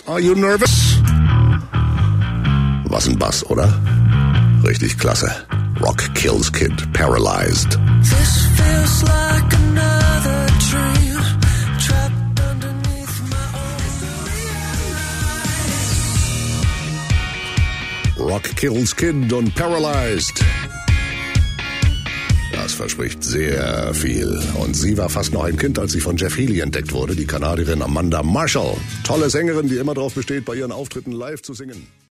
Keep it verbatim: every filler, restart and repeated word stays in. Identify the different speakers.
Speaker 1: Are you nervous? Was ein Bass, oder? Richtig klasse. Rock Kills Kid, Paralyzed.
Speaker 2: This feels like another dream, trapped underneath my own.
Speaker 1: Rock Kills Kid und Paralyzed. Das verspricht sehr viel. Und sie war fast noch ein Kind, als sie von Jeff Healey entdeckt wurde, die Kanadierin Amanda Marshall. Tolle Sängerin, die immer darauf besteht, bei ihren Auftritten live zu singen.